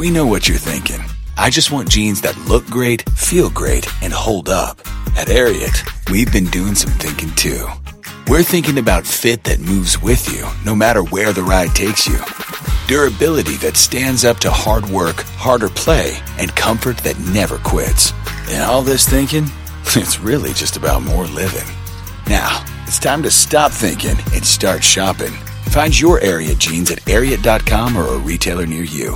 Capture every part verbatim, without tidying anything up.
We know what you're thinking. I just want jeans that look great, feel great, and hold up. At Ariat, we've been doing some thinking too. We're thinking about fit that moves with you, no matter where the ride takes you. Durability that stands up to hard work, harder play, and comfort that never quits. And all this thinking, it's really just about more living. Now, it's time to stop thinking and start shopping. Find your Ariat jeans at Ariat dot com or a retailer near you.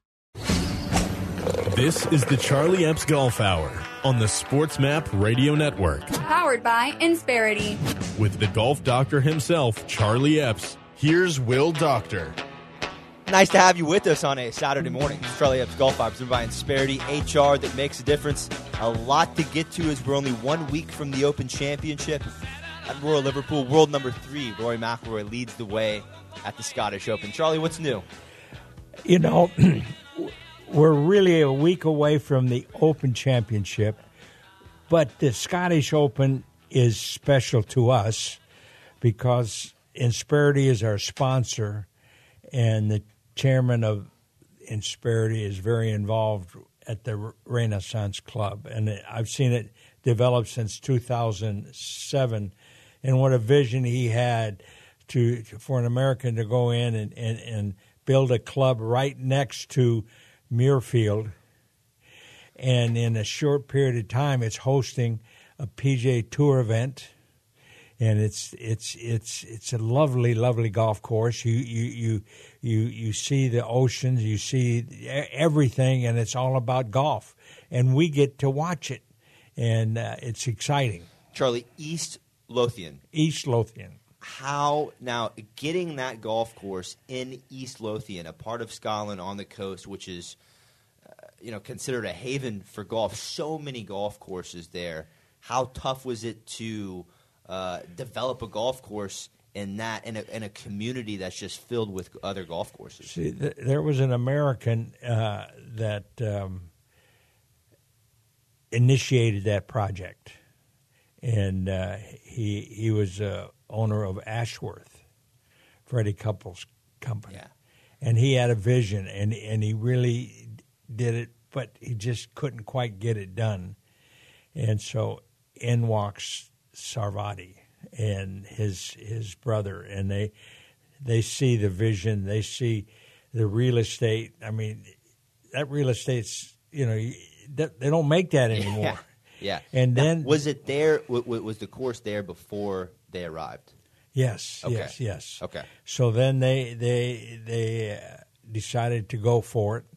This is the Charlie Epps Golf Hour on the SportsMap Radio Network. Powered by Insperity. With the golf doctor himself, Charlie Epps, here's Will Doctor. Nice to have you with us on a Saturday morning. It's Charlie Epps Golf Hour presented by Insperity, H R that makes a difference. A lot to get to as we're only one week from the Open Championship. At Royal Liverpool, world number three, Rory McIlroy leads the way at the Scottish Open. Charlie, what's new? You know, we're really a week away from the Open Championship, but the Scottish Open is special to us because Insperity is our sponsor, and the chairman of Insperity is very involved at the Renaissance Club, and I've seen it develop since two thousand seven, and what a vision he had to, to for an American to go in and, and, and build a club right next to Muirfield, and in a short period of time, it's hosting a P G A Tour event, and it's it's it's it's a lovely, lovely golf course. You you you you you see the oceans, you see everything, and it's all about golf, and we get to watch it, and uh, it's exciting. Charlie, East Lothian. East Lothian. How, now, getting that golf course in East Lothian, a part of Scotland on the coast, which is, uh, you know, considered a haven for golf, so many golf courses there. How tough was it to uh, develop a golf course in that, in a, in a community that's just filled with other golf courses? See, th- there was an American uh, that um, initiated that project, and uh, he he was uh, owner of Ashworth, Freddie Couples Company, yeah. And he had a vision, and and he really did it, but he just couldn't quite get it done, and so in walks Sarvati and his his brother, and they they see the vision, they see the real estate. I mean, that real estate's, you know, they don't make that anymore. Yeah. Yeah. And now, then was it there? W- w- was the course there before they arrived? Yes. Okay. Yes. Yes. Okay. So then they they they uh, decided to go for it,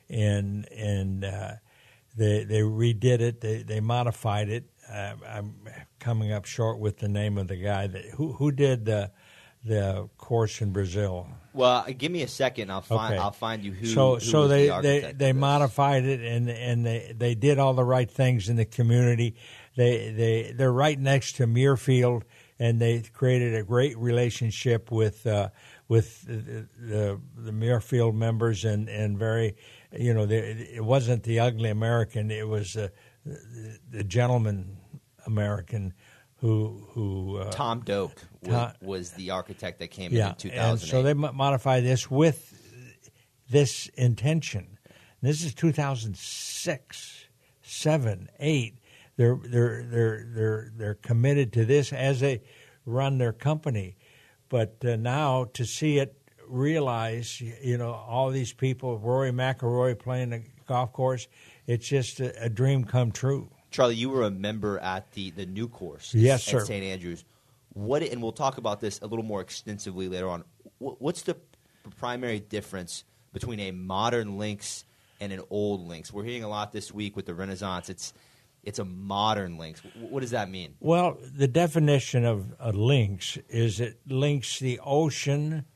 and and uh, they they redid it. They they modified it. Uh, I'm coming up short with the name of the guy that who who did the the course in Brazil. Well, give me a second. I'll find. Okay. I'll find you who. So who so was they the they, architect they of this. modified it, and and they, they did all the right things in the community. They they they're right next to Muirfield, and they created a great relationship with uh, with the, the the Muirfield members, and, and very, you know, the, it wasn't the ugly American. It was uh, the, the gentleman American. Who, who uh, Tom Doak was, Tom, was the architect that came yeah, in in two thousand eight. and so they mo- modified this with this intention. This is two thousand six, seven, eight. They're they're they're they're they're committed to this as they run their company, but uh, now to see it realize, you know, all these people, Rory McIlroy playing the golf course, it's just a, a dream come true. Charlie, you were a member at the, the new course yes, at sir. Saint Andrews. What, and we'll talk about this a little more extensively later on. What's the primary difference between a modern links and an old links? We're hearing a lot this week with the Renaissance. It's it's a modern links. What does that mean? Well, the definition of a links is it links the ocean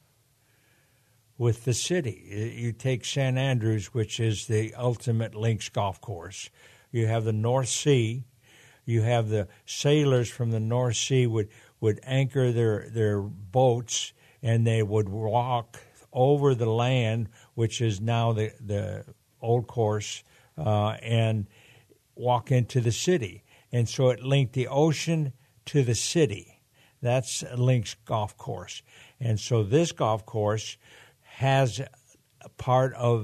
with the city. You take Saint Andrews, which is the ultimate links golf course. You have the North Sea. You have the sailors from the North Sea would, would anchor their, their boats, and they would walk over the land, which is now the, the old course, uh, and walk into the city. And so it linked the ocean to the city. That's a links golf course. And so this golf course has a part of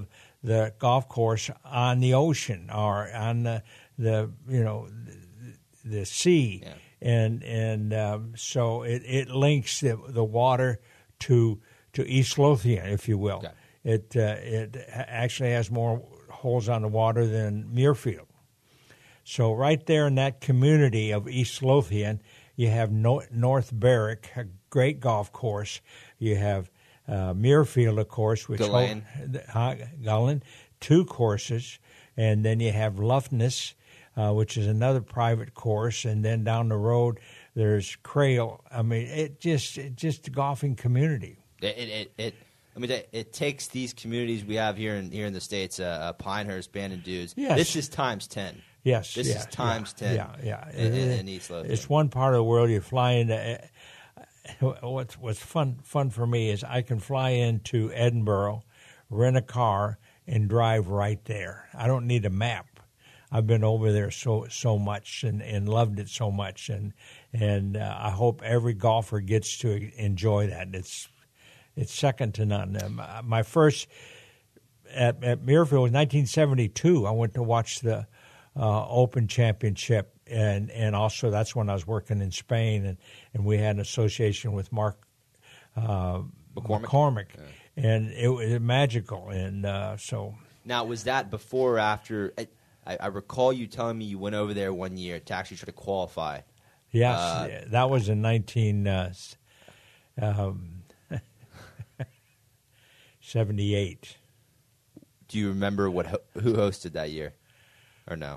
the golf course on the ocean or on the, the you know the, the sea, Yeah. and and um, so it, it links the, the water to to East Lothian, if you will. Okay. It uh, it actually has more holes on the water than Muirfield. So right there in that community of East Lothian, you have no, North Berwick, a great golf course. You have uh, Muirfield, of course, which Gullane. Ho- Gullane, two courses, and then you have Luffness, uh, which is another private course, and then down the road there's Crail. I mean, it just it just a golfing community. It, it, it, it I mean, it, it takes these communities we have here in here in the States, uh, uh, Pinehurst, Bandon Dudes. Yes. This is times ten. Yes, This yeah, is times yeah, ten. Yeah, yeah. In, in, It- in East Lothian. It's one part of the world you fly into. What's what's fun fun for me is I can fly into Edinburgh, rent a car, and drive right there. I don't need a map. I've been over there so so much and, and loved it so much, and and uh, I hope every golfer gets to enjoy that. It's it's second to none. Um, my first at, at Muirfield was nineteen seventy-two. I went to watch the uh, Open Championship, and, and also that's when I was working in Spain, and, and we had an association with Mark uh, McCormick, McCormick and it was magical. And uh, so Now, was that before or after? I, I recall you telling me you went over there one year to actually try to qualify. yes, Uh, that was in nineteen seventy-eight. Do you remember what ho- who hosted that year, or no?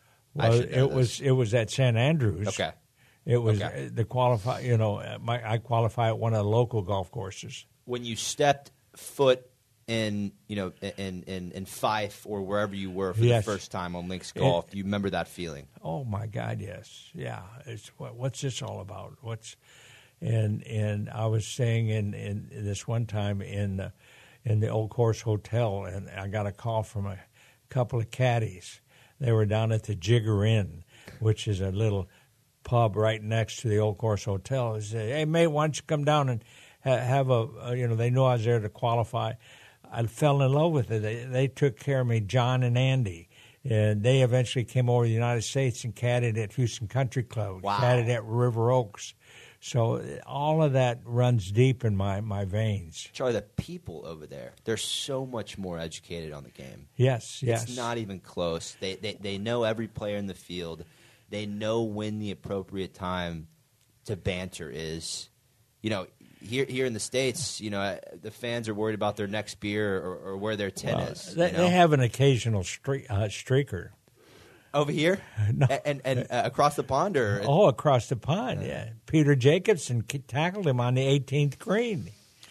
I Well, should know it was this. it was at Saint Andrews. Okay. It was Okay. uh, the qualify. You know, uh, my, I qualify at one of the local golf courses. When you stepped foot in, you know, in in, in Fife or wherever you were for Yes. the first time on Links Golf, do you remember that feeling? Oh my God, yes, yeah. It's what, what's this all about? What's and and I was staying in, in this one time in the, in the Old Course Hotel, and I got a call from a couple of caddies. They were down at the Jigger Inn, which is a little pub right next to the Old Course Hotel. They said, "Hey, mate, why don't you come down and ha- have a, a?" You know, they knew I was there to qualify. I fell in love with it. They, they took care of me, John and Andy. And they eventually came over to the United States and caddied at Houston Country Club, Wow. caddied at River Oaks. So all of that runs deep in my, my veins. Charlie, the people over there, they're so much more educated on the game. Yes, yes. It's not even close. They, they they know every player in the field. They know when the appropriate time to banter is. You know, here here in the States, you know, the fans are worried about their next beer or, or where their tin Well, is. they, you know? they have an occasional streak, uh, streaker. over here No. and and, and uh, across the pond, or Oh, across the pond, yeah. Peter Jacobson k- tackled him on the eighteenth green.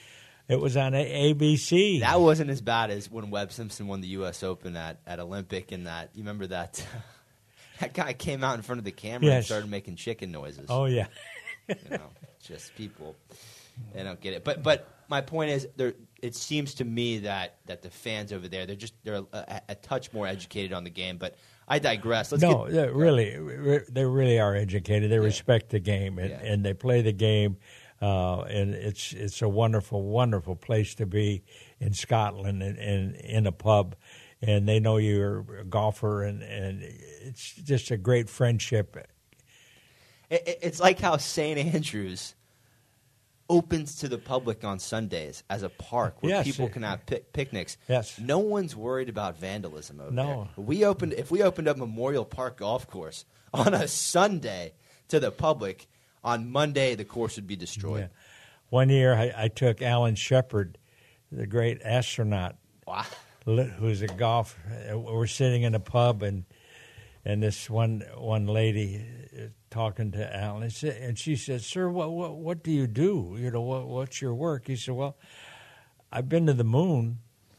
It was on A- ABC. that wasn't as bad as when Webb Simpson won the U S Open at, at Olympic. And that you remember that that guy came out in front of the camera and Yes. started making chicken noises. Oh, yeah. You know, just people, they don't get it. But but my point is, there. It seems to me that, that the fans over there, they're just they're a, a touch more educated on the game. But I digress. Let's no, get, they really, re- they really are educated. They Yeah. respect the game, and, Yeah. and they play the game. Uh, and it's it's a wonderful, wonderful place to be in Scotland and, and in a pub. And they know you're a golfer, and, and it's just a great friendship. It, it- it's like how Saint Andrews opens to the public on Sundays as a park where Yes. people can have pic- picnics. Yes. No one's worried about vandalism over No. there. We opened if we opened up Memorial Park Golf Course on a Sunday to the public, on Monday the course would be destroyed. Yeah. One year, I, I took Alan Shepard, the great astronaut, Wow. li- who's a golf. uh, We're sitting in a pub, and and this one one lady is talking to Alan, and she- and she said, "Sir, what what what do you do? You know, what what's your work?" He said, "Well, I've been to the moon."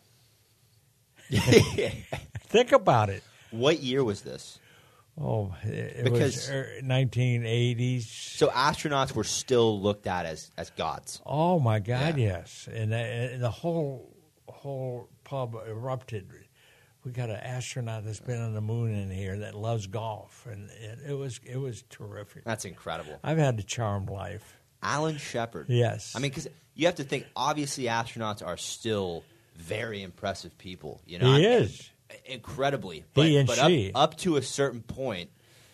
Think about it. What year was this? Oh, it, it Because- was er, nineteen eighties. So astronauts were still looked at as, as gods. Oh my God, Yeah. yes, and, uh, and the whole whole pub erupted. We got an astronaut that's been on the moon in here that loves golf, and it, it was it was terrific. That's incredible. I've had a charmed life. Alan Shepard. Yes, I mean, because you have to think, obviously astronauts are still very impressive people. You know, he I, is incredibly. But, he and but she up, up to a certain point,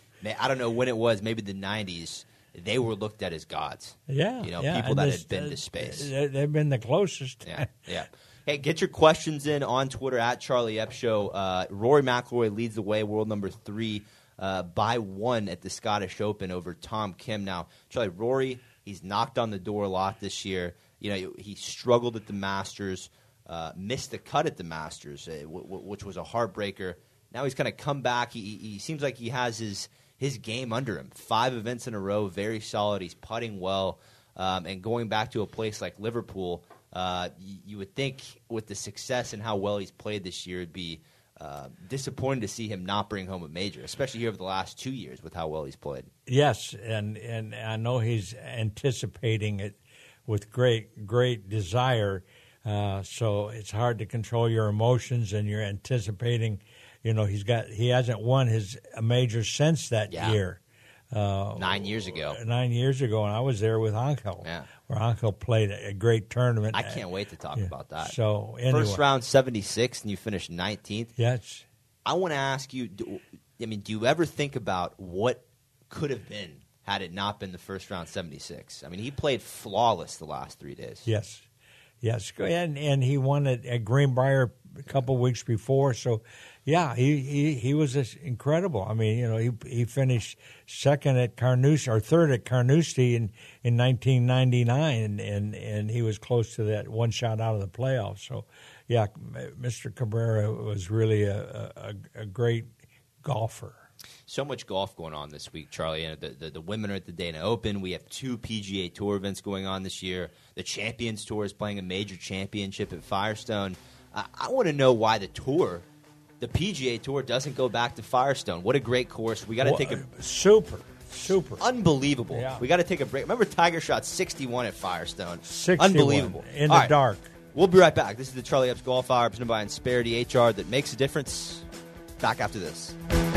I don't know when it was, maybe the nineties. They were looked at as gods. Yeah, you know, yeah. people and that this, had been uh, to space. They've been the closest. Yeah, yeah. Hey, get your questions in on Twitter at Charlie Epps Show. Uh, Rory McIlroy leads the way, world number three, uh, by one at the Scottish Open over Tom Kim. Now, Charlie, Rory, he's knocked on the door a lot this year. You know, he struggled at the Masters, uh, missed the cut at the Masters, uh, w- w- which was a heartbreaker. Now he's kind of come back. He, he seems like he has his his game under him. Five events in a row, very solid. He's putting well, um, and going back to a place like Liverpool. Uh, you, you would think with the success and how well he's played this year, it'd be uh, disappointing to see him not bring home a major, especially here over the last two years with how well he's played. Yes, and and I know he's anticipating it with great great desire. Uh, so it's hard to control your emotions, and you're anticipating. You know, he's got he hasn't won his a major since that Yeah. year. Uh, Nine years ago. Nine years ago, and I was there with Angel, Yeah. where Angel played a, a great tournament. I can't wait to talk Yeah. about that. So anyway, First round seventy-six, and you finished nineteenth. yes, I want to ask you, do, I mean, do you ever think about what could have been had it not been the first round seventy-six? I mean, he played flawless the last three days. yes, yes, and and he won at, at Greenbrier a couple weeks before, so. Yeah, he, he, he was just incredible. I mean, you know, he he finished second at Carnoustie or third at Carnoustie in, in nineteen ninety-nine, and, and, and he was close to that one shot out of the playoffs. So, yeah, Mister Cabrera was really a, a, a great golfer. So much golf going on this week, Charlie. You know, the, the, the women are at the Dana Open. We have two P G A Tour events going on this year. The Champions Tour is playing a major championship at Firestone. I, I want to know why the Tour, the P G A Tour, doesn't go back to Firestone. What a great course. We got to Well, take a super, super. unbelievable. Yeah. We got to take a break. Remember Tiger shot sixty-one at Firestone. sixty-one Unbelievable. in All the right. dark. We'll be right back. This is the Charlie Epps Golf Hour presented by Insperity H R that makes a difference. Back after this.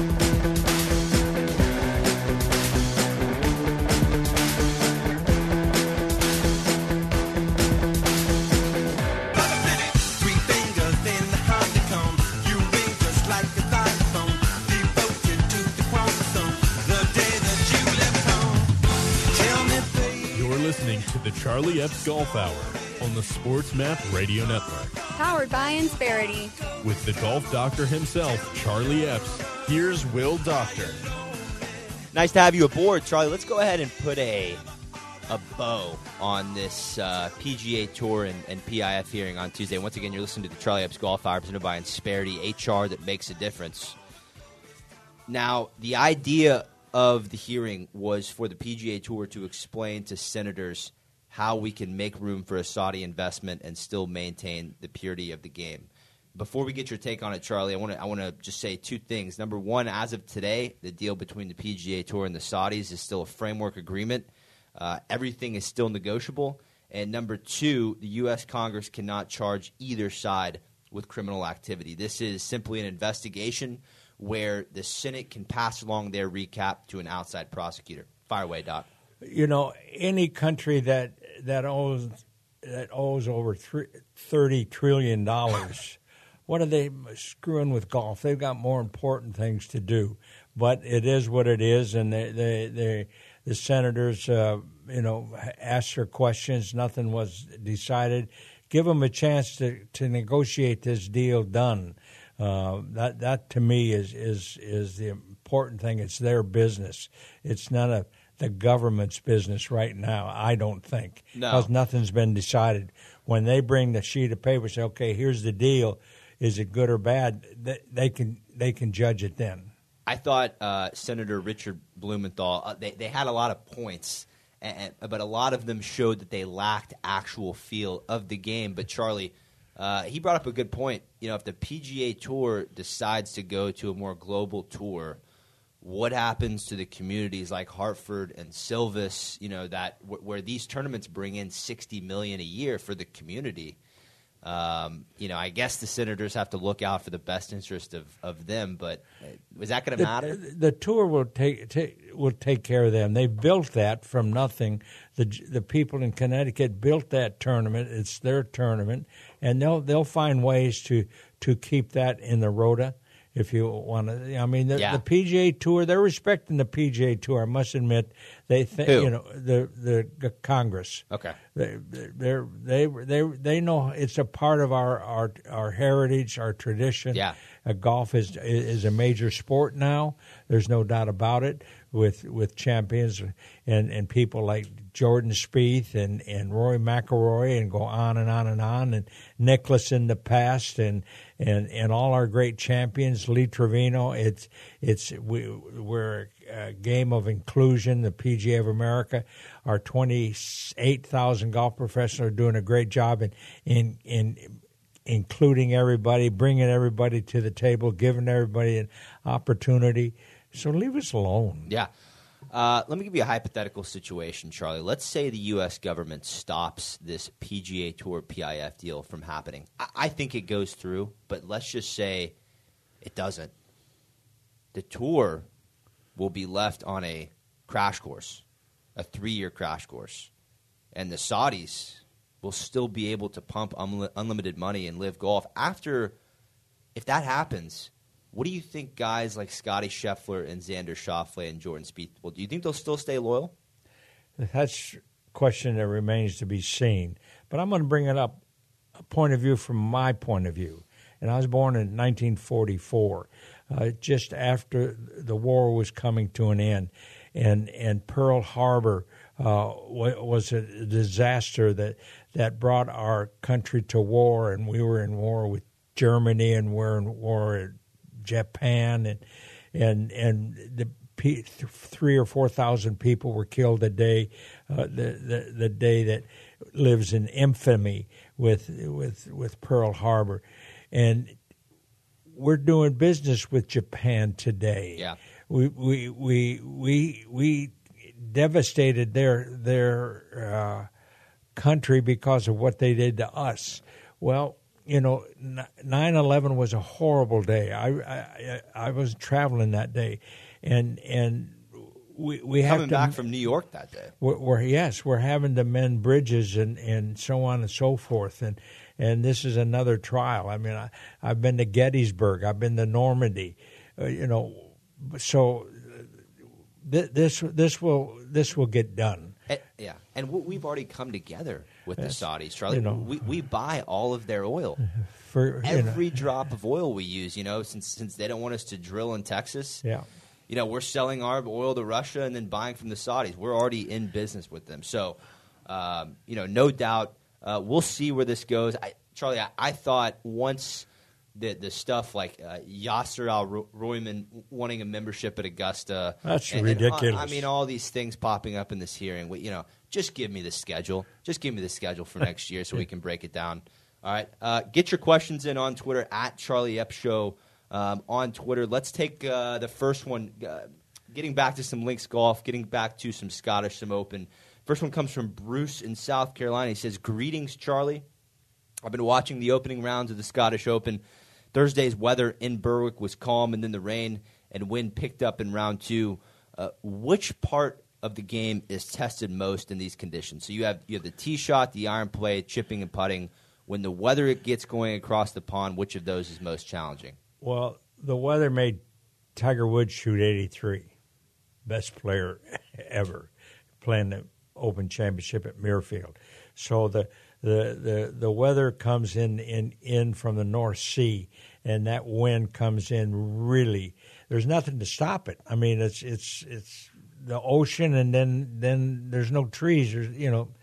Listening to the Charlie Epps Golf Hour on the Sports Map Radio Network. Powered by Insperity. With the golf doctor himself, Charlie Epps, here's Will Doctor. Nice to have you aboard, Charlie. Let's go ahead and put a a bow on this uh, P G A Tour and, and P I F hearing on Tuesday. Once again, you're listening to the Charlie Epps Golf Hour presented by Insperity H R that makes a difference. Now, the idea of the hearing was for the P G A Tour to explain to senators how we can make room for a Saudi investment and still maintain the purity of the game. Before we get your take on it, Charlie, I want to I want to just say two things. Number one, as of today, the deal between the P G A Tour and the Saudis is still a framework agreement. Uh, everything is still negotiable. And number two, the U S Congress cannot charge either side with criminal activity. This is simply an investigation where the Senate can pass along their recap to an outside prosecutor. Fire away, Doc. You know, any country that that owes that owes over three, thirty trillion dollars, what are they screwing with golf? They've got more important things to do. But it is what it is, and they, they, they the senators, uh, you know, asked their questions. Nothing was decided. Give them a chance to, to negotiate this deal done. Uh, that that to me is, is is the important thing. It's their business. It's none of the government's business right now, I don't think. No. Because nothing's been decided. When they bring the sheet of paper and say, okay, here's the deal, is it good or bad, they, they can they can judge it then. I thought uh, Senator Richard Blumenthal, uh, they, they had a lot of points, and, but a lot of them showed that they lacked actual feel of the game. But Charlie, Uh, he brought up a good point. You know, if the P G A Tour decides to go to a more global tour, what happens to the communities like Hartford and Silvis? You know, that w- where these tournaments bring in sixty million dollars a year for the community. Um, you know, I guess the Senators have to look out for the best interest of, of them, but is that going to matter? The, the tour will take, take will take care of them. They built that from nothing. The the people in Connecticut built that tournament. It's their tournament, and they'll they'll find ways to, to keep that in the rota. If you want to, I mean, the, yeah. the P G A Tour, they're respecting the P G A Tour. I must admit, they think, you know, the the Congress. Okay. They they they they they know it's a part of our our, our heritage, our tradition. Yeah. Uh, golf is is a major sport now. There's no doubt about it. With with champions and, and people like Jordan Spieth and, and Rory McIlroy and go on and on and on, and Nicklaus in the past and and, and all our great champions, Lee Trevino. It's it's we we're a game of inclusion. The P G A of America, our twenty-eight thousand golf professionals are doing a great job in in in. including everybody, bringing everybody to the table, giving everybody an opportunity. So leave us alone. Yeah. Uh, let me give you a hypothetical situation, Charlie. Let's say the U S government stops this P G A Tour P I F deal from happening. I, I think it goes through, but let's just say it doesn't. The tour will be left on a crash course, a three-year crash course. And the Saudis will still be able to pump un- unlimited money and live golf. After, if that happens, what do you think guys like Scotty Scheffler and Xander Schauffele and Jordan Spieth, well, do you think they'll still stay loyal? That's a question that remains to be seen. But I'm going to bring it up, a point of view from my point of view. And I was born in nineteen forty-four, uh, just after the war was coming to an end. And, and Pearl Harbor uh, was a disaster that, that brought our country to war. And we were in war with Germany, and we're in war with Japan, and and and the p- three or four thousand people were killed a day, uh, the, the the day that lives in infamy with with with Pearl Harbor, and we're doing business with Japan today. Yeah, we we we we we devastated their their uh, country because of what they did to us. Well, you know, nine eleven was a horrible day. I, I I was traveling that day, and and we we have coming to, back from New York that day. We're, we're yes, we're having to mend bridges and, and so on and so forth, and and this is another trial. I mean, I, I've been to Gettysburg, I've been to Normandy, uh, you know, so th- this this will this will get done. And, yeah, and we've already come together with yes. the Saudis, Charlie. You know, we we buy all of their oil. For every you know. drop of oil we use, you know, since since they don't want us to drill in Texas. Yeah. You know, we're selling our oil to Russia and then buying from the Saudis. We're already in business with them. So, um, you know, no doubt uh, we'll see where this goes. I, Charlie, I, I thought once the the stuff like uh, Yasser Al-Ruyman wanting a membership at Augusta. That's and, ridiculous. And, I mean, all these things popping up in this hearing. You know, just give me the schedule. Just give me the schedule for next year so we can break it down. All right. Uh, get your questions in on Twitter, at Charlie Epps Show um, on Twitter. Let's take uh, the first one, uh, getting back to some links golf, getting back to some Scottish, some Open. First one comes from Bruce in South Carolina. He says, greetings, Charlie. I've been watching the opening rounds of the Scottish Open. Thursday's weather in Berwick was calm, and then the rain and wind picked up in round two. Uh, which part of the game is tested most in these conditions? So you have you have the tee shot, the iron play, chipping and putting. When the weather gets going across the pond, which of those is most challenging? Well, the weather made Tiger Woods shoot eighty-three, best player ever, playing the Open Championship at Muirfield. So the the the, the weather comes in, in in from the North Sea, and that wind comes in really. There's nothing to stop it. I mean, it's it's it's the ocean, and then then there's no trees. There's you know.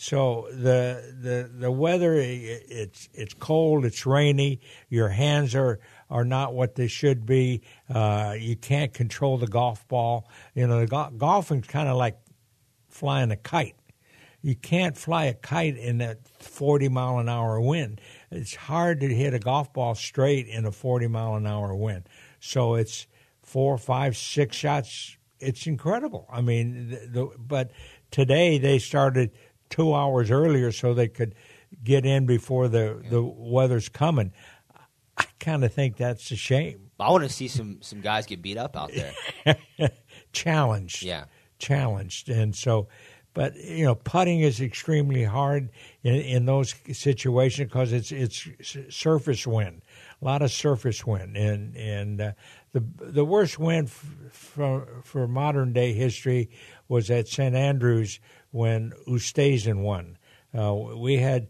So the the the weather, it's it's cold, it's rainy. Your hands are, are not what they should be. Uh, you can't control the golf ball. You know, the go- golfing's kind of like flying a kite. You can't fly a kite in that forty mile an hour wind. It's hard to hit a golf ball straight in a forty mile an hour wind. So it's four, five, six shots. It's incredible. I mean, the, the, but today they started two hours earlier so they could get in before the, the weather's coming. I kind of think that's a shame. I want to see some, some guys get beat up out there. Challenged. Yeah. Challenged. And so, but, you know, putting is extremely hard in, in those situations because it's it's surface wind, a lot of surface wind. And and uh, the the worst wind f- for, for modern day history was at Saint Andrews when Oosthuizen won. Uh, we had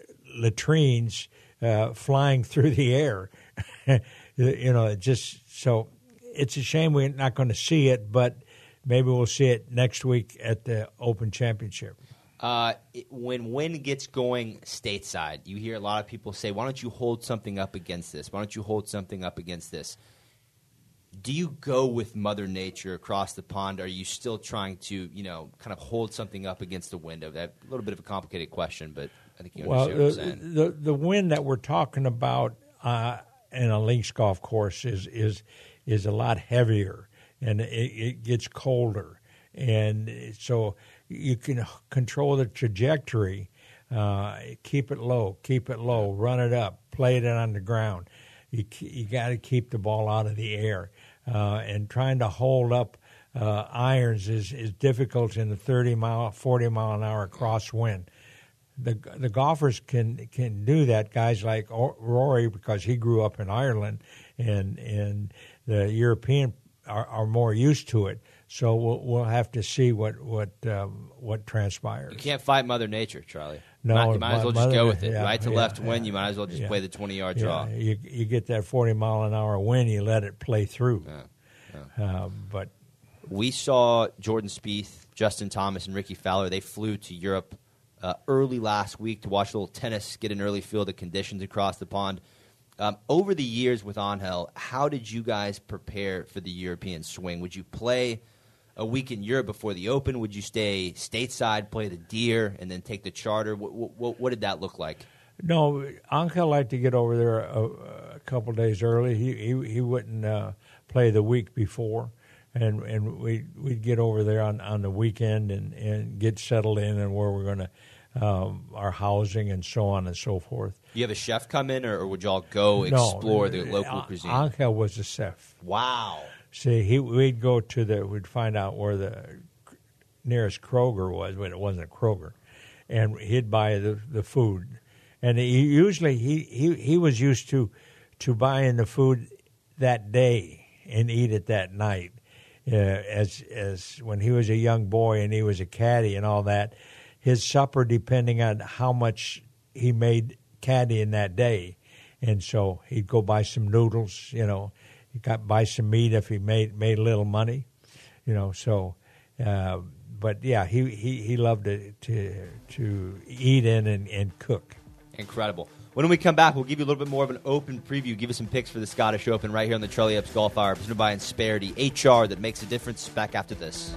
latrines uh, flying through the air. You know, it just so it's a shame we're not going to see it, but maybe we'll see it next week at the Open Championship. Uh, it, when wind gets going stateside, you hear a lot of people say, why don't you hold something up against this? Why don't you hold something up against this? Do you go with Mother Nature across the pond? Or are you still trying to, you know, kind of hold something up against the wind? That a little bit of a complicated question, but I think you well, understand what I'm the, saying. the the wind that we're talking about uh, in a links golf course is is is a lot heavier, and it, it gets colder, and so you can control the trajectory, uh, keep it low, keep it low, run it up, play it on the ground. You you got to keep the ball out of the air, uh, and trying to hold up uh, irons is, is difficult in the thirty mile, forty mile an hour crosswind. The the golfers can can do that. Guys like Rory, because he grew up in Ireland, and and the European are, are more used to it. So we'll we'll have to see what what um, what transpires. You can't fight Mother Nature, Charlie. No, you might as well Mother, just go with it. yeah, Right to yeah, left yeah, wind, you might as well just yeah, play the twenty-yard yeah. draw. You you get that forty mile an hour wind, you let it play through. Yeah, yeah. Uh, but we saw Jordan Spieth, Justin Thomas, and Ricky Fowler. They flew to Europe uh, early last week to watch a little tennis, get an early feel of the conditions across the pond. Um, over the years with Angel, how did you guys prepare for the European swing? Would you play a week in Europe before the Open? Would you stay stateside, play the Deer, and then take the charter? What, what, what did that look like? No, Angel liked to get over there a, a couple of days early. He he, he wouldn't uh, play the week before, and and we we'd get over there on, on the weekend and, and get settled in and where we're going to um, our housing and so on and so forth. Do you have a chef come in, or, or would y'all go explore no, the local uh, cuisine? Angel was a chef. Wow. See, he we'd go to the we'd find out where the nearest Kroger was, but it wasn't a Kroger, and he'd buy the, the food, and he usually he, he, he was used to to buying the food that day and eat it that night, uh, as as when he was a young boy and he was a caddy and all that. His supper, depending on how much he made caddying that day, and so he'd go buy some noodles, you know. He got buy some meat if he made made a little money, you know. So, uh, but yeah, he, he, he loved to, to to eat in and, and cook. Incredible. When we come back, we'll give you a little bit more of an open preview, give you some picks for the Scottish Open right here on the Charlie Epps Golf Hour, presented by Insperity, H R that makes a difference. Back after this.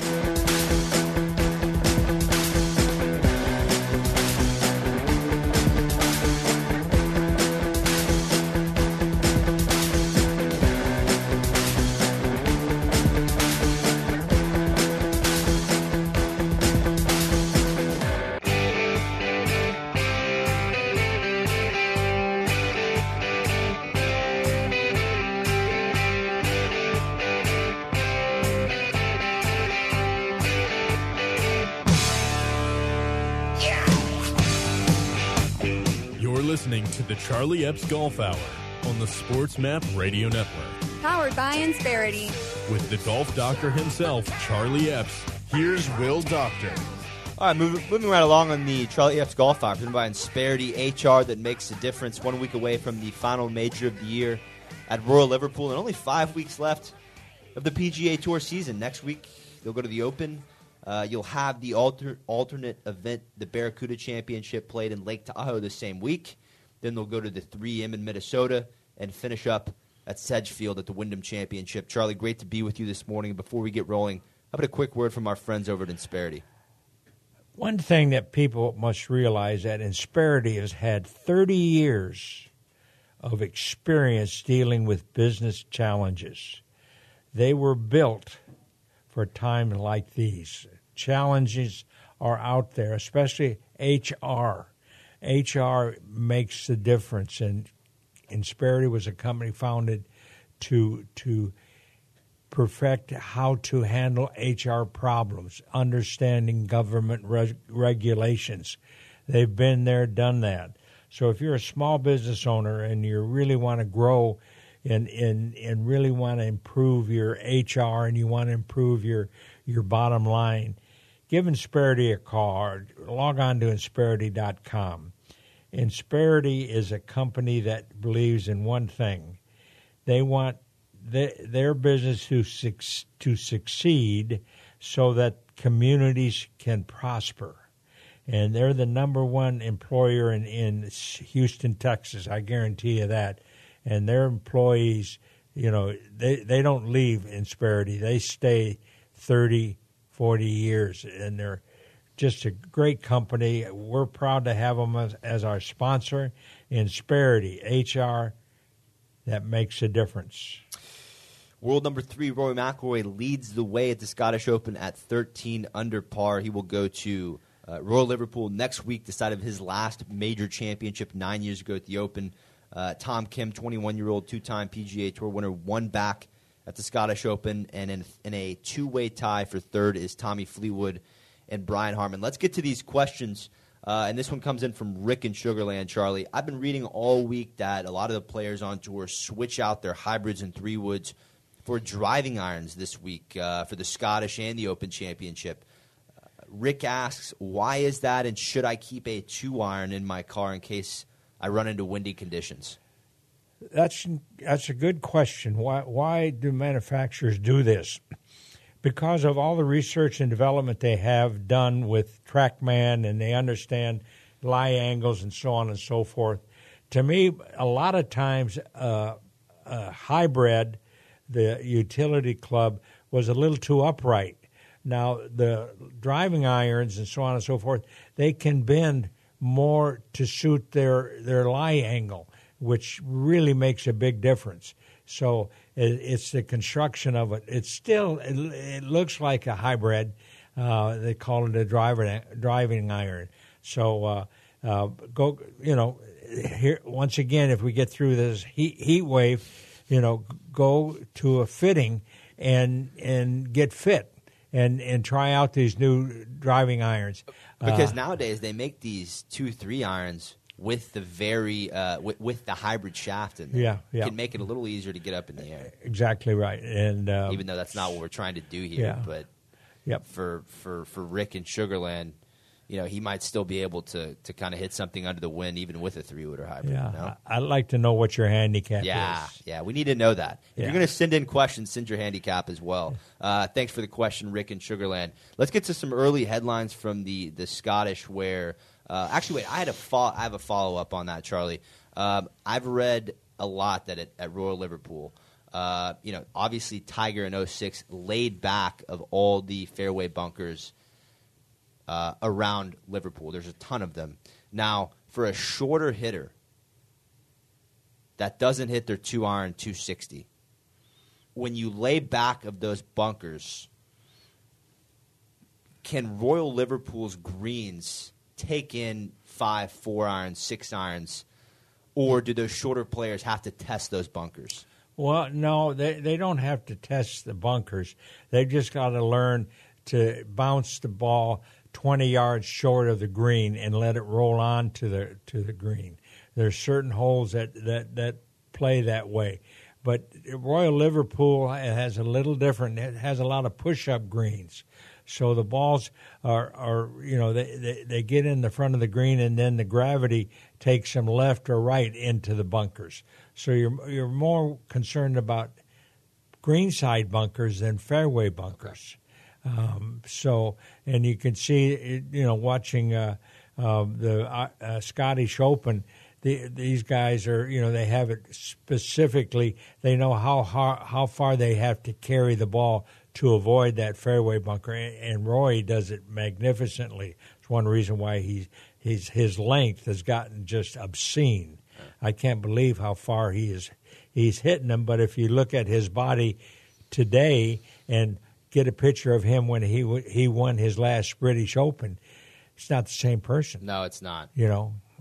Listening to the Charlie Epps Golf Hour on the Sports Map Radio Network. Powered by Insperity. With the golf doctor himself, Charlie Epps, here's Will Doctor. All right, moving, moving right along on the Charlie Epps Golf Hour, presented by Insperity, H R that makes a difference. One week away from the final major of the year at Royal Liverpool, and only five weeks left of the P G A Tour season. Next week, they'll go to the Open. Uh, you'll have the alter, alternate event, the Barracuda Championship, played in Lake Tahoe the same week. Then they'll go to the three M in Minnesota and finish up at Sedgefield at the Wyndham Championship. Charlie, great to be with you this morning. Before we get rolling, how about a quick word from our friends over at Insperity? One thing that people must realize that Insperity has had thirty years of experience dealing with business challenges. They were built for times like these. Challenges are out there, especially H R. H R makes the difference. And Insperity was a company founded to to perfect how to handle H R problems, understanding government reg- regulations. They've been there, done that. So if you're a small business owner and you really want to grow and, and, and really want to improve your H R and you want to improve your, your bottom line, give Insperity a call or log on to Insperity dot com. Insperity is a company that believes in one thing. They want the, their business to, suc- to succeed so that communities can prosper. And they're the number one employer in, in Houston, Texas. I guarantee you that. And their employees, you know, they, they don't leave Insperity. They stay thirty, forty years, and they're just a great company. We're proud to have them as, as our sponsor. Insperity, H R that makes a difference. World number three, Rory McIlroy, leads the way at the Scottish Open at thirteen under par. He will go to uh, Royal Liverpool next week, decided his last major championship nine years ago at the Open. Uh, Tom Kim, twenty-one-year-old two-time P G A Tour winner, won back at the Scottish Open. And in, in a two-way tie for third is Tommy Fleetwood and Brian Harman. Let's get to these questions. Uh, and this one comes in from Rick in Sugarland, Charlie. I've been reading all week that a lot of the players on tour switch out their hybrids and three woods for driving irons this week uh, for the Scottish and the Open Championship. Uh, Rick asks, why is that, and should I keep a two-iron in my car in case I run into windy conditions? That's that's a good question. Why why do manufacturers do this? Because of all the research and development they have done with TrackMan, and they understand lie angles and so on and so forth. To me, a lot of times uh, a hybrid, the utility club, was a little too upright. Now, the driving irons and so on and so forth, they can bend more to suit their, their lie angle, which really makes a big difference. So it, it's the construction of it. It's still, it, it looks like a hybrid. Uh, they call it a driving, driving iron. So uh, uh, go, you know, here once again, if we get through this heat, heat wave, you know, go to a fitting and and get fit and, and try out these new driving irons. Because uh, nowadays they make these two, three irons with the very uh, with, with the hybrid shaft in there. Yeah, yeah. It can make it a little easier to get up in the air. Exactly right. And um, even though that's not what we're trying to do here, yeah. but yep. for for for Rick in Sugarland, you know, he might still be able to to kind of hit something under the wind even with a three-wood or hybrid. Yeah, no? I'd like to know what your handicap Yeah, is. yeah, we need to know that. If Yeah. you're going to send in questions, send your handicap as well. Uh, thanks for the question, Rick in Sugarland. Let's get to some early headlines from the the Scottish. Where uh, actually, wait, I had a fo- I have a follow up on that, Charlie. Um, I've read a lot that at, at Royal Liverpool, uh, you know, obviously Tiger in oh six laid back of all the fairway bunkers uh, around Liverpool. There's a ton of them now. For a shorter hitter that doesn't hit their two iron two sixty, when you lay back of those bunkers, can Royal Liverpool's greens take in five, four irons, six irons, or do those shorter players have to test those bunkers? Well, no, they they don't have to test the bunkers. They've just got to learn to bounce the ball twenty yards short of the green and let it roll on to the to the green. There's certain holes that, that, that play that way. But Royal Liverpool has a little different. It has a lot of push-up greens. So the balls are, are you know, they, they, they get in the front of the green, and then the gravity takes them left or right into the bunkers. So you're you're more concerned about greenside bunkers than fairway bunkers. Um, so, and you can see, you know, watching uh, uh, the uh, uh, Scottish Open, the, these guys are, you know, they have it specifically. They know how how, how far they have to carry the ball to avoid that fairway bunker, and, and Roy does it magnificently. It's one reason why he he's, his length has gotten just obscene. I can't believe how far he is he's hitting them. But if you look at his body today and get a picture of him when he he won his last British Open, it's not the same person. No, it's not. You know,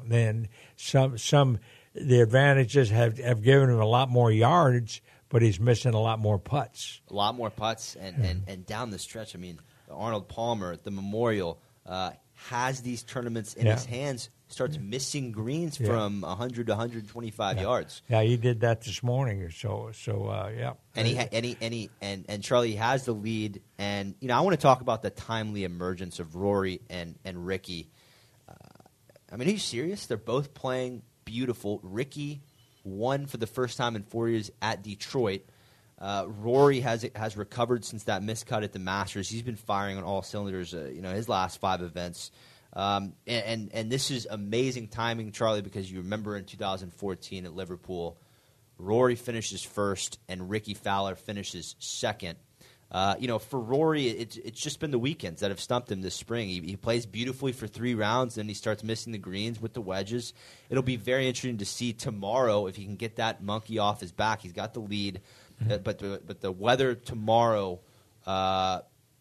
Then some some the advantages have have given him a lot more yards, but he's missing a lot more putts. A lot more putts, and, and, and down the stretch, I mean, Arnold Palmer at the Memorial uh, has these tournaments in Yeah. his hands, starts missing greens Yeah. from one hundred to one hundred twenty-five Yeah. yards. Yeah, he did that this morning or so. So uh, yeah, And he, ha- and, he, and, he, and and Charlie has the lead, and you know I want to talk about the timely emergence of Rory and and Ricky. Uh, I mean, are you serious? They're both playing beautiful. Ricky won for the first time in four years at Detroit. Uh, Rory has has recovered since that miscut at the Masters. He's been firing on all cylinders. Uh, you know his last five events, um, and, and and this is amazing timing, Charlie, because you remember in two thousand fourteen at Liverpool, Rory finishes first and Ricky Fowler finishes second. Uh, you know, for Rory, it's it's just been the weekends that have stumped him this spring. He, he plays beautifully for three rounds, then he starts missing the greens with the wedges. It'll be very interesting to see tomorrow if he can get that monkey off his back. He's got the lead. Uh, but the, but the weather tomorrow uh,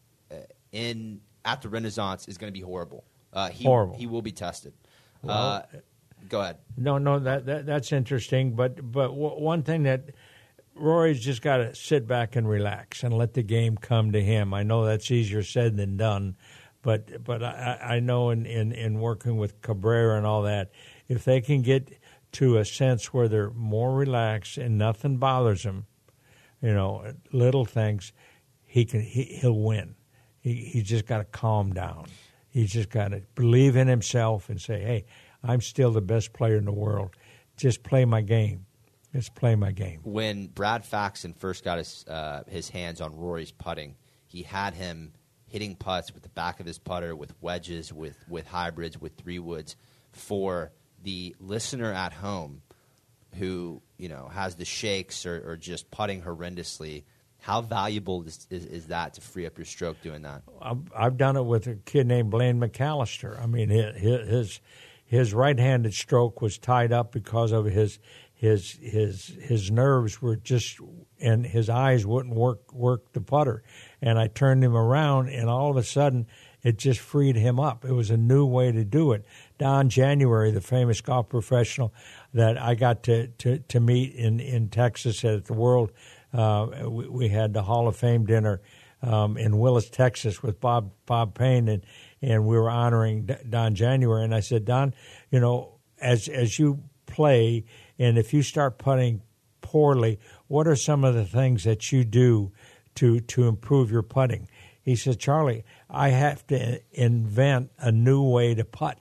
in at the Renaissance is going to be horrible. Uh, he, Horrible. He will be tested. Well, uh, go ahead. No, no, that, that that's interesting. But but w- one thing that Rory's just got to sit back and relax and let the game come to him. I know that's easier said than done, but but I, I know in, in, in working with Cabrera and all that, if they can get to a sense where they're more relaxed and nothing bothers them, you know, little things, he can he, he'll win. He he's just got to calm down. He's just got to believe in himself and say, "Hey, I'm still the best player in the world. Just play my game. Just play my game." When Brad Faxon first got his uh, his hands on Rory's putting, he had him hitting putts with the back of his putter, with wedges, with with hybrids, with three woods. For the listener at home who, you know, has the shakes or, or just putting horrendously, how valuable is, is, is that to free up your stroke doing that? I've, I've done it with a kid named Blaine McAllister. I mean, his his, his right-handed stroke was tied up because of his his his his nerves were just, and his eyes wouldn't work work the putter. And I turned him around, and all of a sudden, it just freed him up. It was a new way to do it. Don January, the famous golf professional that I got to, to, to meet in, in Texas at the World, uh, we, we had the Hall of Fame dinner um, in Willis, Texas with Bob Bob Payne, and, and we were honoring Don January. And I said, Don, you know, as as you play, and if you start putting poorly, what are some of the things that you do to to improve your putting? He said, Charlie, I have to invent a new way to putt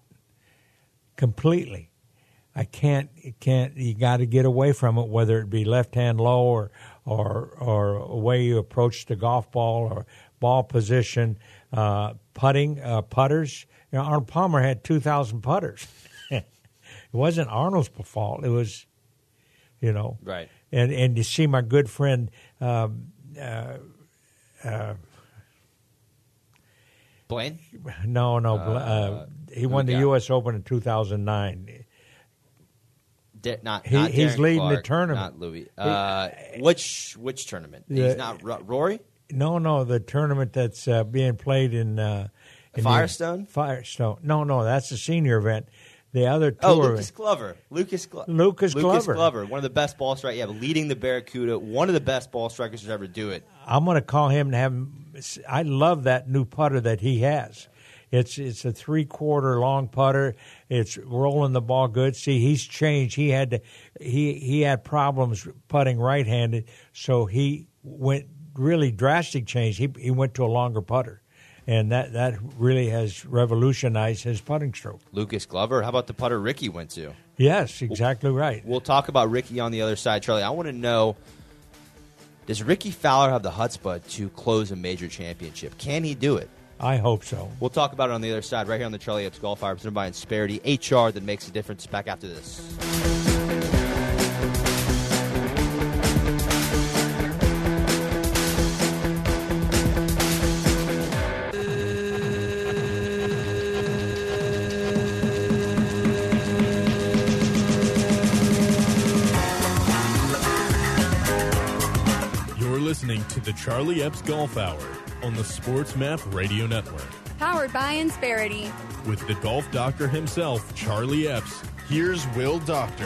completely. I can't, it can't, you got to get away from it, whether it be left hand low or, or, or a way you approach the golf ball or ball position, uh, putting, uh, putters. You know, Arnold Palmer had two thousand putters. It wasn't Arnold's fault. It was, you know. Right. And, and you see my good friend, um, uh, uh, Blaine? No, no. Uh, uh, he won the got- U S Open in two thousand nine. Da- not, He- not he's Darren leading the Clark, tournament. Not Louis. Uh, which which tournament? The- He's not Ro- Rory? No, no, the tournament that's uh, being played in, uh, in the- Firestone? Firestone. No, no, that's the senior event. The other tour Oh, Lucas event. Glover. Lucas, Glo- Lucas Lucas Glover. Glover, one of the best ball strikers. Yeah, leading the Barracuda, one of the best ball strikers to ever do it. I'm going to call him and have him. I love that new putter that he has. It's it's a three quarter long putter. It's rolling the ball good. See, he's changed. He had to, he he had problems putting right handed, so he went really drastic change. He he went to a longer putter, and that, that really has revolutionized his putting stroke. Lucas Glover. How about the putter Ricky went to? Yes, exactly right. We'll talk about Ricky on the other side. Charlie, I want to know, does Ricky Fowler have the chutzpah to close a major championship? Can he do it? I hope so. We'll talk about it on the other side, right here on the Charlie Epps Golf Hour, presented by Insperity, H R that makes a difference. Back after this. You're listening to the Charlie Epps Golf Hour on the Sports Map Radio Network. Powered by Insperity. With the golf doctor himself, Charlie Epps, here's Will Doctor.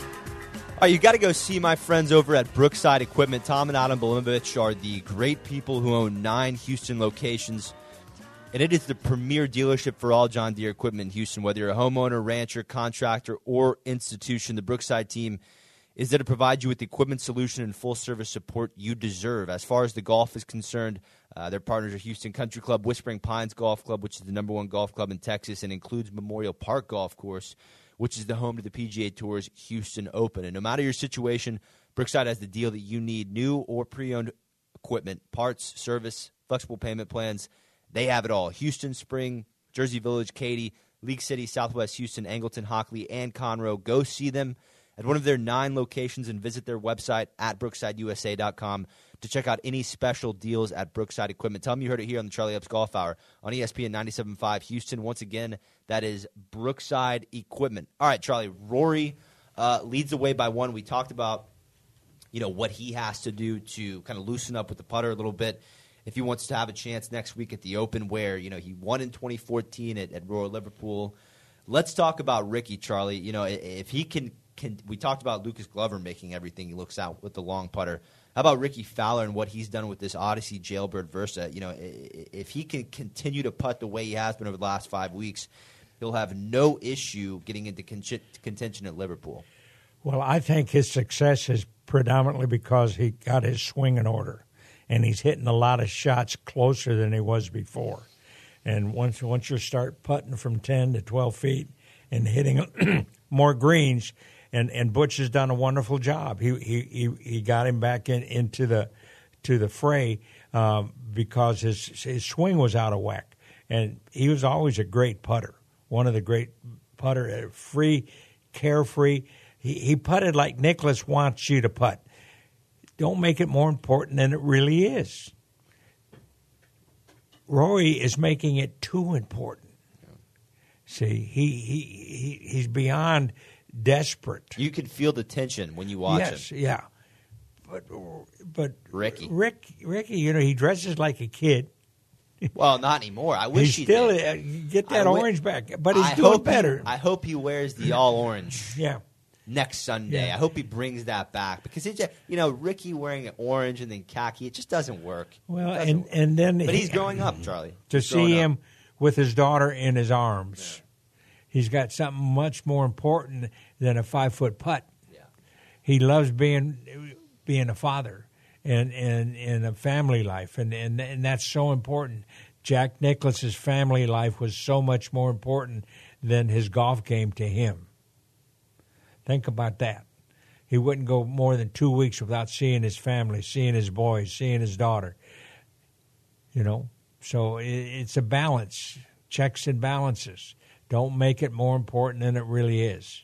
All right, you got to go see my friends over at Brookside Equipment. Tom and Adam Belimovich are the great people who own nine Houston locations, and it is the premier dealership for all John Deere equipment in Houston. Whether you're a homeowner, rancher, contractor, or institution, the Brookside team is there to provide you with the equipment solution and full-service support you deserve. As far as the golf is concerned, uh, their partners are Houston Country Club, Whispering Pines Golf Club, which is the number one golf club in Texas and includes Memorial Park Golf Course, which is the home to the P G A Tour's Houston Open. And no matter your situation, Brookside has the deal that you need, new or pre-owned equipment, parts, service, flexible payment plans. They have it all. Houston, Spring, Jersey Village, Katy, League City, Southwest Houston, Angleton, Hockley, and Conroe. Go see them at one of their nine locations and visit their website at brookside u s a dot com to check out any special deals at Brookside Equipment. Tell them you heard it here on the Charlie Epps Golf Hour on E S P N ninety-seven point five Houston. Once again, that is Brookside Equipment. All right, Charlie, Rory uh, leads the way by one. We talked about, you know, what he has to do to kind of loosen up with the putter a little bit if he wants to have a chance next week at the Open, where, you know, he won in twenty fourteen at, at Royal Liverpool. Let's talk about Ricky, Charlie. You know, if he can, can – we talked about Lucas Glover making everything he looks out with the long putter. How about Ricky Fowler and what he's done with this Odyssey Jailbird Versa? You know, if he can continue to putt the way he has been over the last five weeks, he'll have no issue getting into contention at Liverpool. Well, I think his success is predominantly because he got his swing in order, and he's hitting a lot of shots closer than he was before. And once once you start putting from ten to twelve feet and hitting more greens, and, and Butch has done a wonderful job. He he he, he got him back in, into the to the fray um, because his his swing was out of whack, and he was always a great putter, one of the great putter, free, carefree. He he putted like Nicklaus wants you to putt. Don't make it more important than it really is. Rory is making it too important. Yeah. See, he, he he he's beyond desperate. You can feel the tension when you watch yes, him. Yes, yeah. But but Ricky, Rick, Ricky, you know, he dresses like a kid. Well, not anymore. I wish he's he still did. Uh, get that I orange w- back, but he's I doing hope better. He, I hope he wears the all orange. Yeah. Next Sunday. Yeah. I hope he brings that back because it's just, you know, Ricky wearing orange and then khaki, it just doesn't work. Well, doesn't and work. and then but he, he's growing up, Charlie. To He's see him up. with his daughter in his arms, yeah. He's got something much more important than a five foot putt. Yeah. He loves being being a father and and in a family life, and, and and that's so important. Jack Nicklaus's family life was so much more important than his golf game to him. Think about that. He wouldn't go more than two weeks without seeing his family, seeing his boys, seeing his daughter. You know, so it, it's a balance, checks and balances. Don't make it more important than it really is.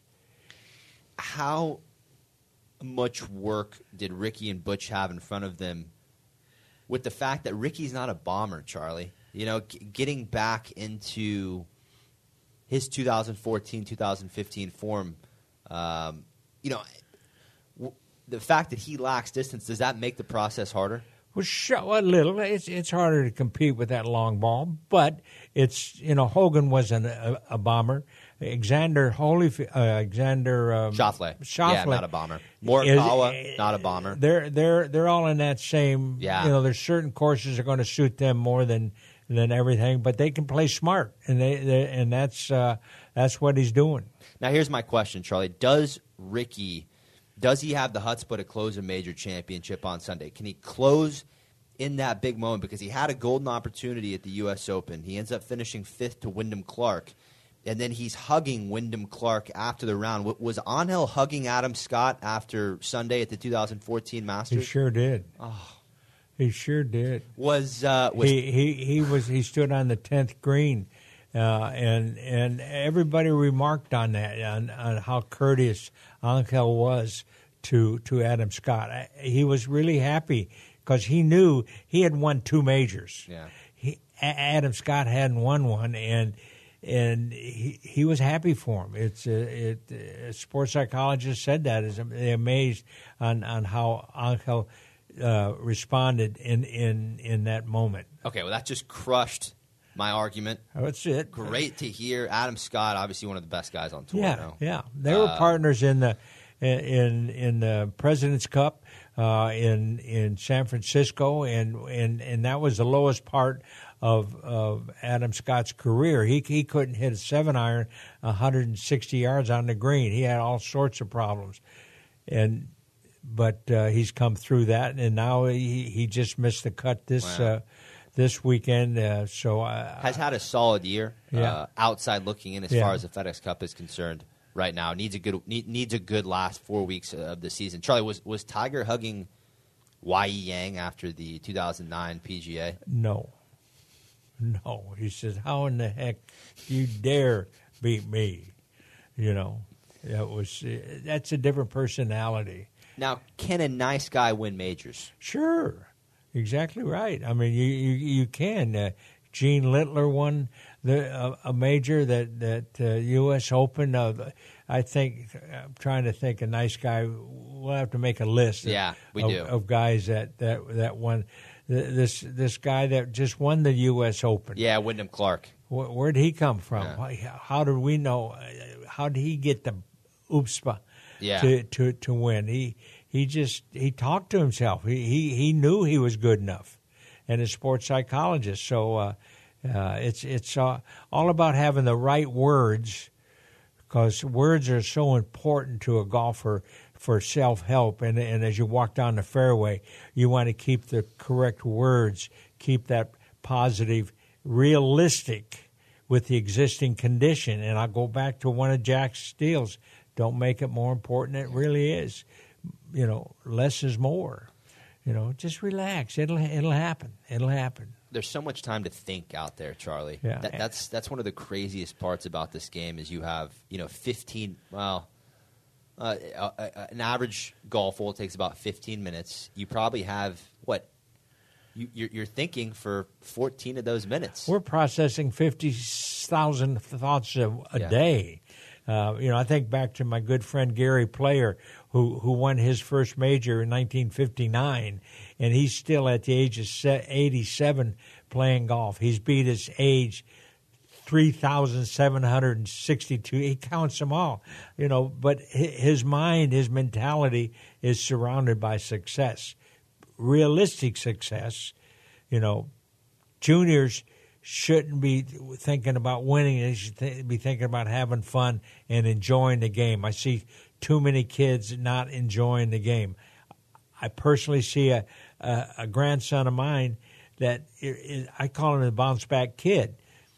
How much work did Ricky and Butch have in front of them with the fact that Ricky's not a bomber, Charlie? You know, g- getting back into his two thousand fourteen, two thousand fifteen form, um, you know, w- the fact that he lacks distance, does that make the process harder? Well, sure, a little. It's it's harder to compete with that long ball, but it's, you know, Hogan wasn't a, a bomber. Alexander Holyfield, uh, Alexander um, Schauffele. Schauffele, Yeah, not a bomber. Morikawa, not a bomber. They're they're they're all in that same. Yeah. You know, there's certain courses that are going to suit them more than than everything, but they can play smart, and they, they and that's uh, that's what he's doing. Now, here's my question, Charlie. Does Ricky, does he have the chutzpah to close a major championship on Sunday? Can he close in that big moment? Because he had a golden opportunity at the U S Open. He ends up finishing fifth to Wyndham Clark, and then he's hugging Wyndham Clark after the round. Was Angel hugging Adam Scott after Sunday at the two thousand fourteen Masters? He sure did. Oh. He sure did. Was, uh, was he, he he was he stood on the tenth green, uh, and and everybody remarked on that, on, on how courteous Angel was to to Adam Scott. I, he was really happy because he knew he had won two majors. Yeah. He, Adam Scott hadn't won one, and and he he was happy for him. It's a, it a sports psychologist said that is amazed on on how Angel Uh, responded in, in, in that moment. Okay, well, that just crushed my argument. That's it. Great to hear. Adam Scott, obviously one of the best guys on tour. Yeah, now. yeah. They were Uh, partners in the in in the President's Cup uh, in in San Francisco, and, and and that was the lowest part of of Adam Scott's career. He he couldn't hit a seven iron one hundred sixty yards on the green. He had all sorts of problems, and but uh, he's come through that, and now he he just missed the cut this. Wow. Uh, This weekend, uh, so uh, has had a solid year. Yeah. Uh, outside looking in, as Yeah. far as the FedEx Cup is concerned, right now needs a good need, needs a good last four weeks of the season. Charlie, was was Tiger hugging Y E Yang after the two thousand nine P G A? No. No. He says, how in the heck do you dare beat me? You know, that was uh, that's a different personality. Now, can a nice guy win majors? Sure. Exactly right. I mean, you you, you can. Uh, Gene Littler won the uh, a major that that uh, U S Open. Uh, I think I'm trying to think a nice guy. We'll have to make a list. Of, Yeah, we of, do. of guys that that that won. This this guy that just won the U S Open. Yeah, Wyndham Clark. Where, where'd he come from? Yeah. Why- How did we know? How did he get the oopspa Yeah. to, to to win? He he just he talked to himself. He he, he knew he was good enough, and a sports psychologist. So uh, uh, it's it's uh, all about having the right words, because words are so important to a golfer for self-help. And, and as you walk down the fairway, you want to keep the correct words, keep that positive, realistic with the existing condition. And I'll go back to one of Jack Steele's, don't make it more important than it really is. You know, less is more. You know, just relax. It'll it'll happen. It'll happen. There's so much time to think out there, Charlie. Yeah. That, that's that's one of the craziest parts about this game is you have, you know, fifteen, well, uh, uh, uh, an average golf hole takes about fifteen minutes. You probably have, what, you, you're, you're thinking for fourteen of those minutes. We're processing fifty thousand thoughts a, a Yeah. day. Uh, you know, I think back to my good friend Gary Player, who who won his first major in nineteen fifty-nine, and he's still at the age of eighty-seven playing golf. He's beat his age three thousand seven hundred sixty-two. He counts them all, you know, but his mind, his mentality is surrounded by success, realistic success. You know, juniors shouldn't be thinking about winning. They should th- be thinking about having fun and enjoying the game. I see too many kids not enjoying the game. I personally see a, a, a grandson of mine that is, I call him a bounce back kid.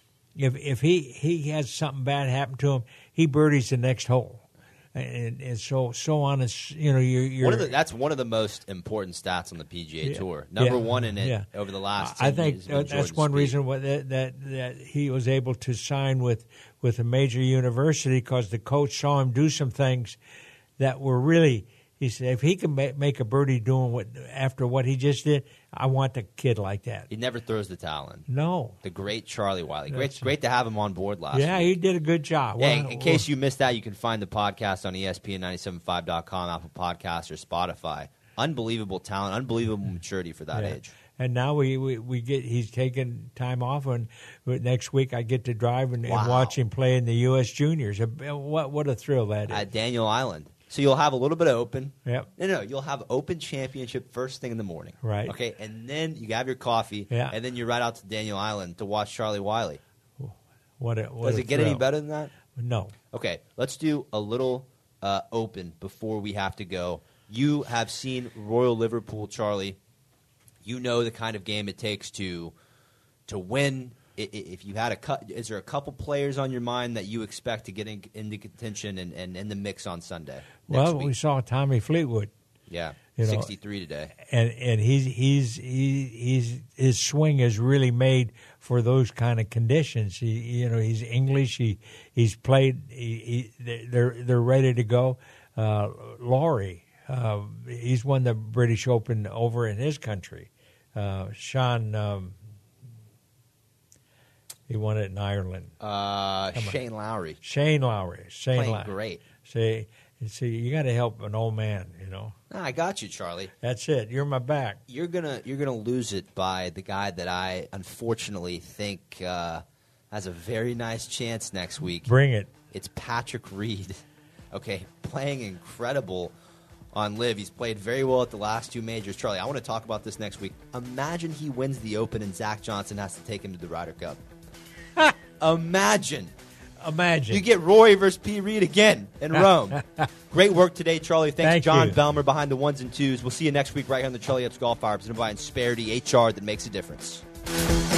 If if he, he has something bad happen to him, he birdies the next hole. And, and so so on. It's, you know, you're, you're One of the, that's one of the most important stats on the P G A Yeah. Tour. Number Yeah. one in it Yeah. over the last I ten think years. uh, with that's Jordan one Spieth. reason why that, that that he was able to sign with with a major university, because the coach saw him do some things that were really. He said, if he can ma- make a birdie doing what after what he just did, I want a kid like that. He never throws the towel in. No, The great Charlie Wiley. Great, That's- great to have him on board last yeah, week. he did a good job. Yeah, Well, in case you missed that, you can find the podcast on E S P N nine seven five dot com, Apple Podcasts, or Spotify. Unbelievable talent, unbelievable maturity for that Yeah. age. And now we, we, we get he's taking time off, and next week I get to drive and, Wow. and watch him play in the U S Juniors. What what a thrill that is! At Daniel Island. So you'll have a little bit of open. Yep. No, no, you'll have open championship first thing in the morning. Right. Okay, and then you have your coffee, Yeah. and then you ride out to Daniel Island to watch Charlie Wiley. What a, what Does a it get any thrill. better than that? No. Okay, let's do a little uh, open before we have to go. You have seen Royal Liverpool, Charlie. You know the kind of game it takes to to win. I- i- If you had a cut, is there a couple players on your mind that you expect to get in, into contention and, and in the mix on Sunday? next Well, week? we saw Tommy Fleetwood, yeah, you know, sixty-three today. and and he's he's he, he's his swing is really made for those kind of conditions. He you know he's English. He he's played. He, he they're they're ready to go. Uh, Laurie, uh, he's won the British Open over in his country. Uh, Sean, um, he won it in Ireland. Uh, Shane Lowry Shane Lowry, Shane playing Lowry. great. See, You see, you got to help an old man, you know. Nah, I got you, Charlie. That's it. You're my back. You're gonna you're gonna lose it by the guy that I unfortunately think uh, has a very nice chance next week. Bring it. It's Patrick Reed. Okay, playing incredible on Live. He's played very well at the last two majors. Charlie, I want to talk about this next week. Imagine he wins the Open and Zach Johnson has to take him to the Ryder Cup. Imagine. Imagine. You get Rory versus P. Reed again in Rome. Great work today, Charlie. Thanks Thank to John you. Velmer behind the ones and twos. We'll see you next week right here on the Charlie Epps Golf Hour, presented by Insperity H R that makes a difference.